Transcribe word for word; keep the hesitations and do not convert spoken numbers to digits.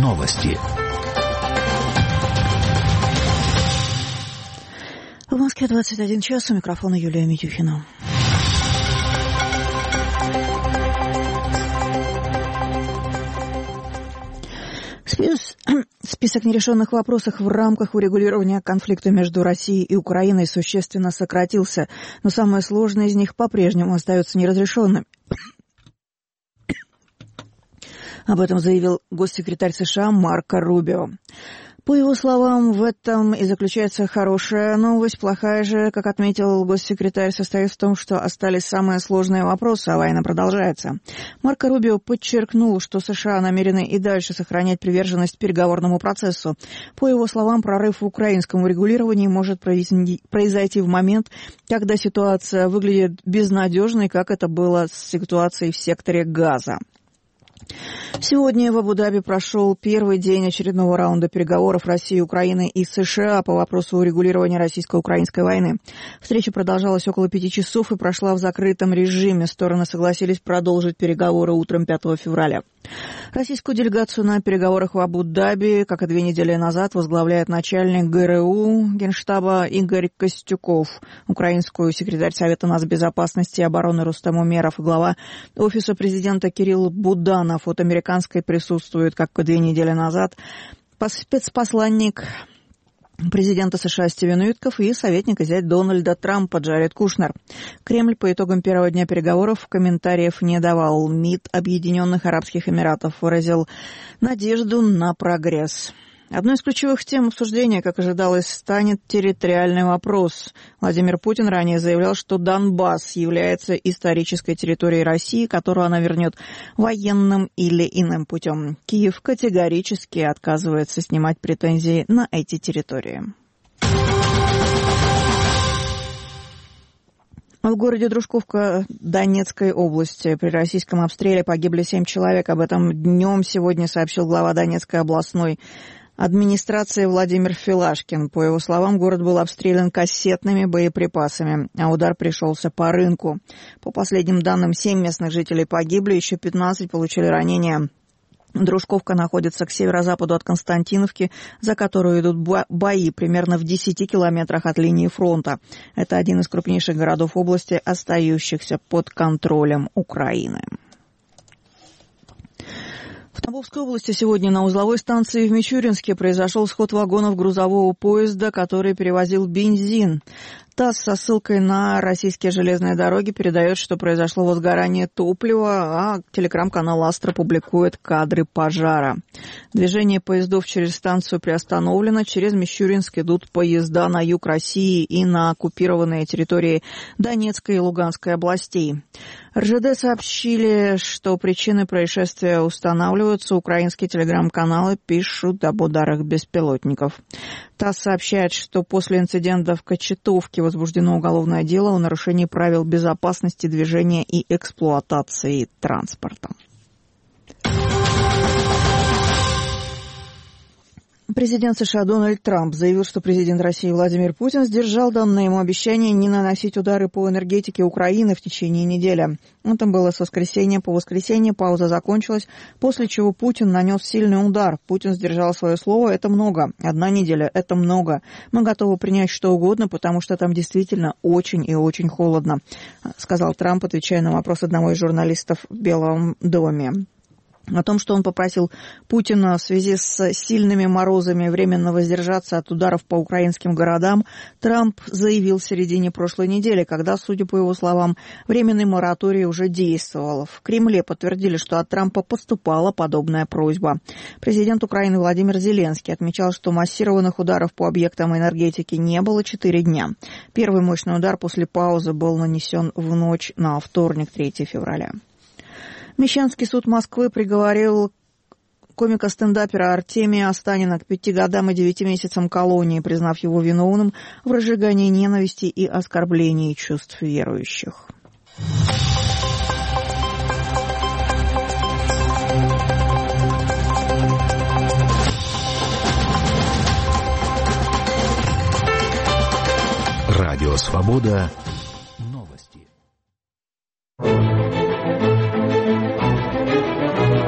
Новости. В Москве двадцать один час, у микрофона Юлия Митюхина. Список нерешенных вопросов в рамках урегулирования конфликта между Россией и Украиной существенно сократился, но самые сложные из них по-прежнему остаются неразрешенными. Об этом заявил госсекретарь США Марко Рубио. По его словам, в этом и заключается хорошая новость. Плохая же, как отметил госсекретарь, состоит в том, что остались самые сложные вопросы, а война продолжается. Марко Рубио подчеркнул, что США намерены и дальше сохранять приверженность переговорному процессу. По его словам, прорыв в украинском урегулировании может произойти в момент, когда ситуация выглядит безнадежной, как это было с ситуацией в секторе Газа. Сегодня в Абу-Даби прошел первый день очередного раунда переговоров России, Украины и США по вопросу урегулирования российско-украинской войны. Встреча продолжалась около пяти часов и прошла в закрытом режиме. Стороны согласились продолжить переговоры утром пятого февраля. Российскую делегацию на переговорах в Абу-Даби, как и две недели назад, возглавляет начальник ГРУ Генштаба Игорь Костюков, украинскую секретарь Совета нацбезопасности и обороны Рустем Умеров и глава Офиса президента Кирилл Буданов. От американской присутствует, как и две недели назад, спецпосланник президента США Стивен Уитков и советник и зять Дональда Трампа Джаред Кушнер. Кремль по итогам первого дня переговоров комментариев не давал. МИД Объединенных Арабских Эмиратов выразил надежду на прогресс. Одной из ключевых тем обсуждения, как ожидалось, станет территориальный вопрос. Владимир Путин ранее заявлял, что Донбасс является исторической территорией России, которую она вернет военным или иным путем. Киев категорически отказывается снимать претензии на эти территории. В городе Дружковка Донецкой области при российском обстреле погибли семь человек. Об этом днем сегодня сообщил глава Донецкой областной администрации Владимир Филашкин. По его словам, город был обстрелян кассетными боеприпасами, а удар пришелся по рынку. По последним данным, семь местных жителей погибли, еще пятнадцать получили ранения. Дружковка находится к северо-западу от Константиновки, за которую идут бои примерно в десяти километрах от линии фронта. Это один из крупнейших городов области, остающихся под контролем Украины. В Тамбовской области сегодня на узловой станции в Мичуринске произошел сход вагонов грузового поезда, который перевозил бензин. ТАСС со ссылкой на российские железные дороги передает, что произошло возгорание топлива, а телеграм-канал «Астра» публикует кадры пожара. Движение поездов через станцию приостановлено. Через Мичуринск идут поезда на юг России и на оккупированные территории Донецкой и Луганской областей. РЖД сообщили, что причины происшествия устанавливаются. Украинские телеграм-каналы пишут об ударах беспилотников. ТАСС сообщает, что после инцидента в Кочетовке возбуждено уголовное дело о нарушении правил безопасности движения и эксплуатации транспорта. Президент США Дональд Трамп заявил, что президент России Владимир Путин сдержал данное ему обещание не наносить удары по энергетике Украины в течение недели. Это было с воскресенья по воскресенье, пауза закончилась, после чего Путин нанес сильный удар. Путин сдержал свое слово, это много. Одна неделя – это много. Мы готовы принять что угодно, потому что там действительно очень и очень холодно, сказал Трамп, отвечая на вопрос одного из журналистов в Белом доме. О том, что он попросил Путина в связи с сильными морозами временно воздержаться от ударов по украинским городам, Трамп заявил в середине прошлой недели, когда, судя по его словам, временный мораторий уже действовал. В Кремле подтвердили, что от Трампа поступала подобная просьба. Президент Украины Владимир Зеленский отмечал, что массированных ударов по объектам энергетики не было четыре дня. Первый мощный удар после паузы был нанесен в ночь на вторник, третьего февраля. Мещанский суд Москвы приговорил комика-стендапера Артемия Останина к пяти годам и девяти месяцам колонии, признав его виновным в разжигании ненависти и оскорблении чувств верующих. Радио «Свобода»